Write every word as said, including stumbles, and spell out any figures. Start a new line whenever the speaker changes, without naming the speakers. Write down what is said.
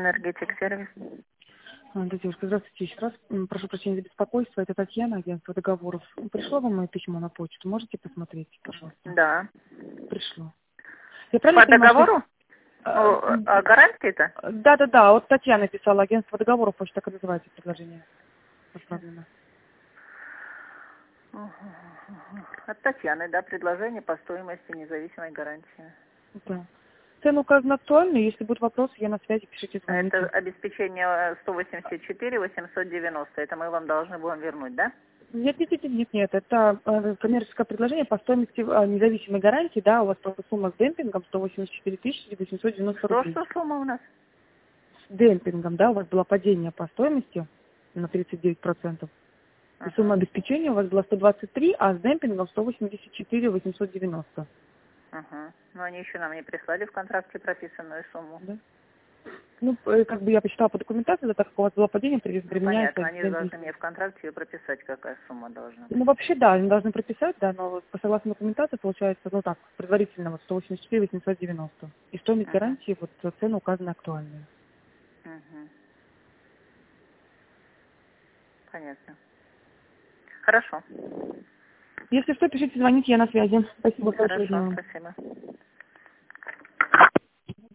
Энергетик сервис.
А, да, девушка, здравствуйте еще раз. М, Прошу прощения за беспокойство. Это Татьяна, агентство договоров. Пришло вам мое письмо на почту? Можете посмотреть, пожалуйста?
Да.
Пришло. Я правильно
По
понимаю, что...
договору?
а,
О,
м,
а гарантии-то?
Да-да-да, вот Татьяна писала, агентство договоров, почта так и называется предложение отправлено.
От Татьяны, да, предложение по стоимости независимой гарантии.
Да. Цены указаны актуальны. Если будут вопросы, я на связи, пишите,
Это
звоните.
обеспечение сто восемьдесят четыре восемьсот девяносто. Это мы вам должны будем вернуть, да?
Нет, нет, нет, нет, нет, это э, коммерческое предложение по стоимости э, независимой гарантии, да, у вас просто сумма с демпингом сто восемьдесят четыре тысячи восемьсот девяносто
Что,
рублей.
что сумма у нас?
С демпингом, да, у вас было падение по стоимости на тридцать девять процентов. И сумма
Ага,
обеспечения у вас была сто двадцать три, а с демпингом сто восемьдесят четыре восемьсот девяносто.
ага. Но они еще нам не прислали в контракте прописанную сумму.
Да? Ну, э, как бы я посчитала по документации, да, так как у вас было падение, при-
Ну,
применяется
понятно, они
демпинг.
должны мне в контракте ее прописать, какая сумма должна быть.
Ну, вообще, да, они должны прописать, да, но вот по согласно документации получается, ну так, предварительно вот сто восемьдесят четыре восемьсот девяносто. И стоимость
Ага,
гарантии, вот э, цены указаны актуальные.
угу. Понятно. Хорошо.
Если что, пишите, звоните, я на связи. Спасибо, хорошего
Хорошо,
дня вам.
спасибо.